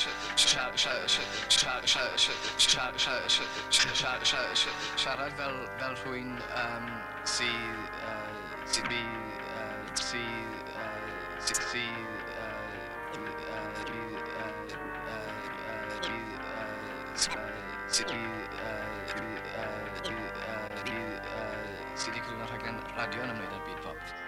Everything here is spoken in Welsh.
siarad fel rhywun sydd wedi cyflwyno rhaglen radio yn ymwneud â'r byd pop.